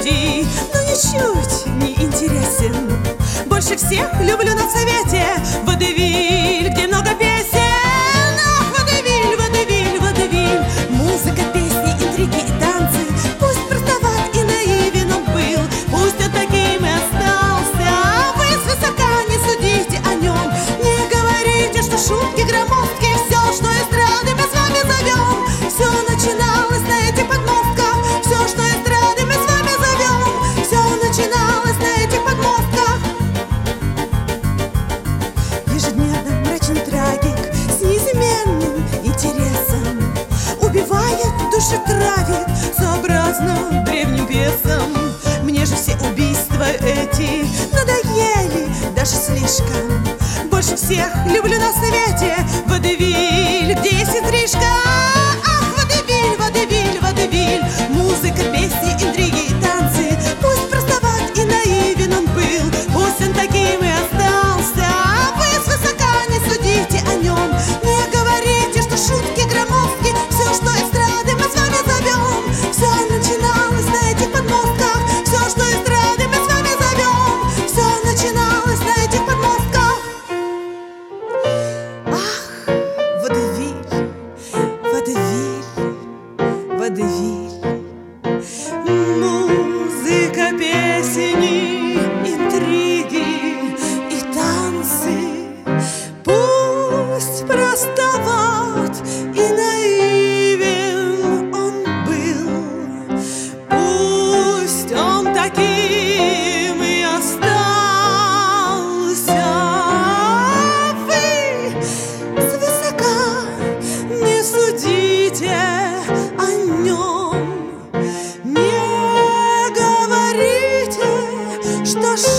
студий, но ничуть не интересен. Больше всех люблю на совете водевиль, где много песен. Ах, водевиль, водевиль, водевиль. Музыка, песни, интриги и танцы. Пусть простоват и наивен он был, пусть он таким и остался. Вы свысока не судите о нем, не говорите, что шутки громоздки. Все, что эстрады мы с вами зовем, все начиналось на этих подмостках. Все, что эстрады мы с вами зовем, все начиналось на этих подмостках. Ежедневно мрачный трагик с неизменным интересом убивает, души травит сообразно древним пьесам. Мне же все убийства эти надоели даже слишком. Больше всех люблю на совете водевиль, где есть интрижка. Ах, водевиль, водевиль, водевиль. Музыка, песни, интриги и танцы. Пусть простоват и наивен он был, пусть он таким и остался. Вы свысока не судите о нем, не говорите, что шутки громоздки. Все, что эстрады мы с вами зовем, все начиналось на этих подмостках. Все, что эстрады мы с вами зовем, все начиналось на этих подмостках. Ах, водевиль, водевиль, водевиль. Музыка, песни, интриги и танцы. Пусть простоват и наивен он был, пусть он таким и остался. Вы свысока не судите о нем, не говорите, что